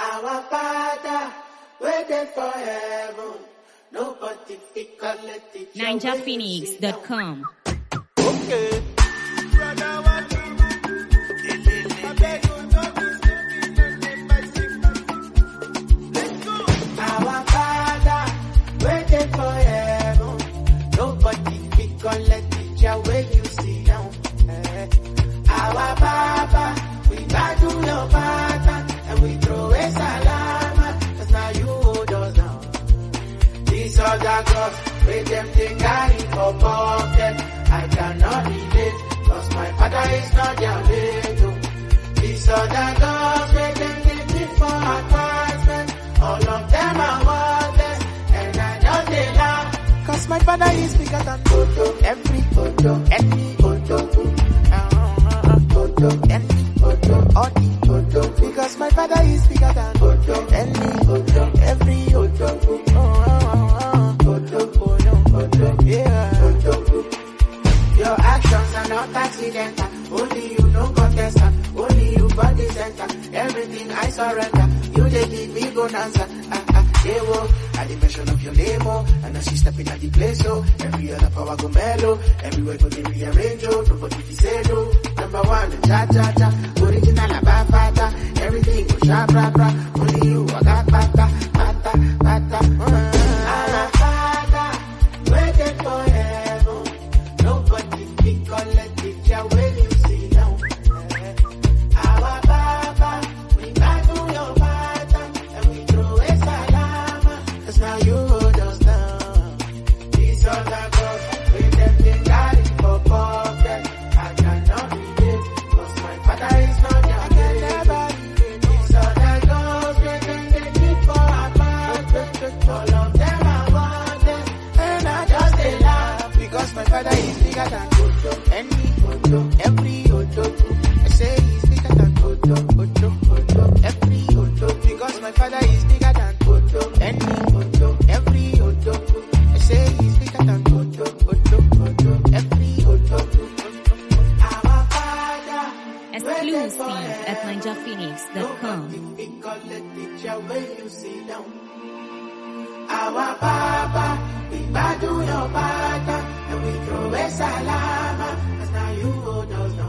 Our Father, waiting for heaven. Nobody fit collect it. NinjaPhoenix.com. Okay. Our Father, waiting for heaven. Nobody fit collect it. Your way you sit down. Our Baba, we battle your pattern and we throw a salama. Cause now you hold us down. These other gods, with them they carry for pocket. I cannot relate, cause my father is not their little. These other gods, with them they keep for advancement. All of them are worthless, and I just they laugh. Cause my father is bigger than photo, every photo, any photo. Photo, any photo, all the photo. Because my father is bigger than photo, any photo, every photo. Your actions are not accidental. Only you know contestant. Only you got the center. Everything I surrender. You they give me good answer. At the mention of your name, and as you step in at the place, every other power go mellow. Everywhere go they rearrange, nobody be say no. Number one, cha-cha-cha. Original abafata. Everything go sha-bra-bra. Only you, I got bata. Our Father, waiting for heaven. Nobody can collect it, your way you see now. Our Baba, we battle your pattern, and we throw a salama, cause now you hold us down. These other gods, with them they carry for pocket. I cannot relate, cause my father is not your never. These other gods, with them they keep for advancement. All of them are wanted, and I just they laugh, because my father is bigger than any photo, every photo. I say he's bigger than photo, every photo. Because my father is bigger than photo, any photo, every photo. I say he's bigger than photo, every photo. Our Father, Exclusive at NinjaPhoenix.com. Our Baba, we battle your pattern and we throw a salama, cause now you hold us down.